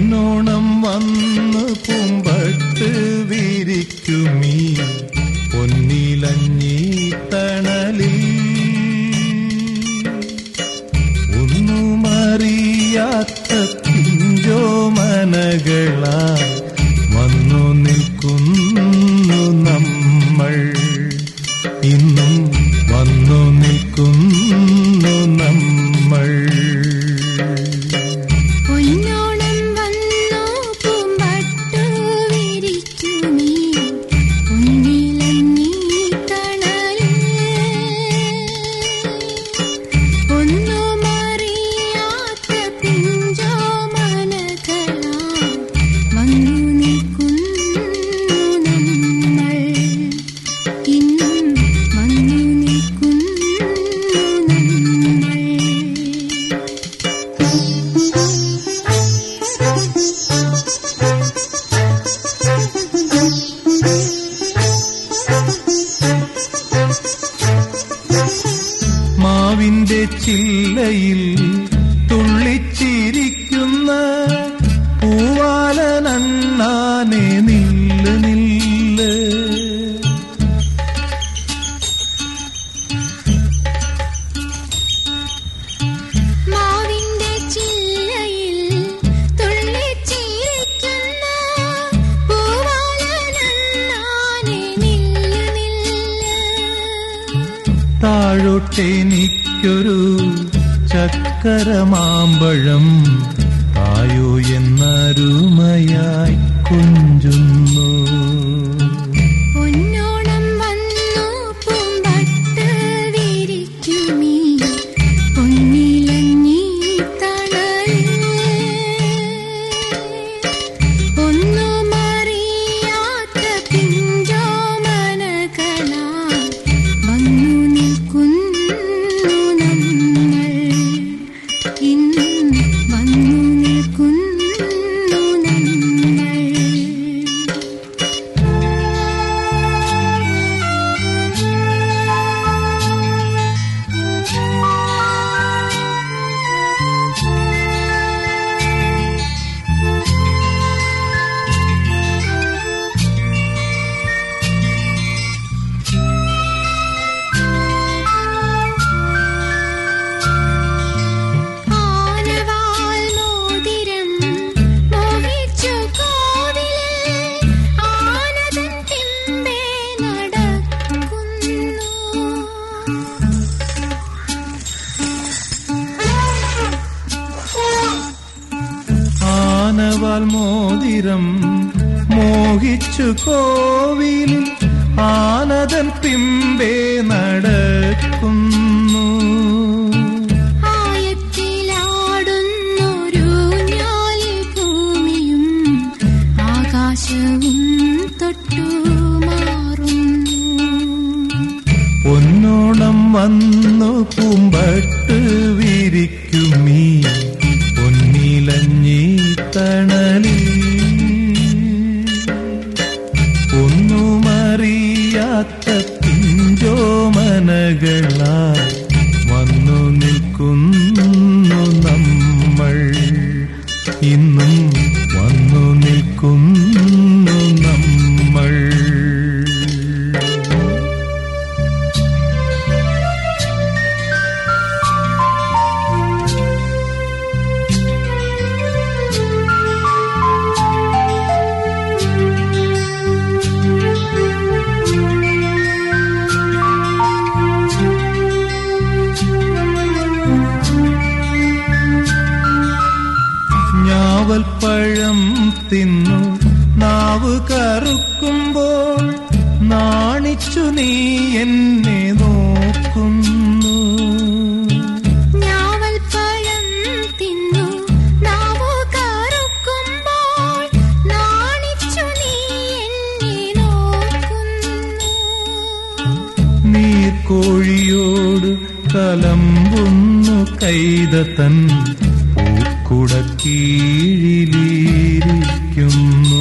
പൊന്നോണം വന്ന് പൂമ്പട്ട് വിരിക്കുമീ പൊന്നിലഞ്ഞീ തണലിൽ ഒന്നുമറിയാത്ത പിഞ്ചോമനകളായി വന്നു നിൽക്കുന്നു നമ്മൾ. ഇന്നും വന്നു നിൽക്കുന്നു നമ്മൾ. മാവിന്റെ ചില്ലയിൽ തുള്ളിച്ചിരിക്കുന്ന പൂവാലനണ്ണാനെ നില്ല് നില്ല്. മാവിന്റെ ചില്ലയിൽ തുള്ളിച്ചിരിക്കുന്ന പൂവാലനണ്ണാനെ നില്ല് നില്ല്. താഴോട്ടെനിക്കൊരു ചക്കരമാമ്പഴം തായോ എന്നരുമയായി കൊഞ്ചുന്നു. പൊന്നോണം വന്നു പൂമ്പട്ട് വിരിക്കുമീ പൊന്നിലഞ്ഞീ തണലിൽ ഒന്നുമറിയാത്ത പിഞ്ചോമനകളായി വന്നു നിൽക്കുന്നു നമ്മൾ. ഇന്നും വന്നു നിൽക്കുന്നു നമ്മൾ. ആനവാൽ മോതിരം മോഹിച്ചു കോവിലിൽ ആനതൻ പിമ്പേ നടക്കുന്നു. ആനവാൽ മോതിരം മോഹിച്ചു കോവിലിൽ ആനതൻ പിമ്പേ നടക്കുന്നു. ആയത്തിലാടുന്നൊരു ഞാലിൽ ഭൂമിയും ആകാശവും തൊട്ടു മാറുന്നു. പൊന്നോണം വന്നു പൂമ്പട്ട് വിരിക്കുമീ പൊന്നിലഞ്ഞീ തണലിൽ ഒന്നുമറിയാത്ത പിഞ്ചോമനകളായി വന്നു നിൽക്കുന്നു നമ്മൾ. ഇന്നും വന്നു നിൽക്കുന്നു നമ്മൾ. ഞാവൽപ്പഴം തിന്നു നാവ് കറുക്കുമ്പോൾ നാണിച്ചു നീ എന്നെ നോക്കുന്നു. ഞാവൽപ്പഴം തിന്നു നാവു കറുക്കുമ്പോൾ നാണിച്ചു നീ എന്നെ നോക്കുന്നു. നീർക്കോഴിയോട് കലമ്പുന്നു കൈതത്തൻ പൂക്കുടക്കീഴിലിരിക്കുന്നു.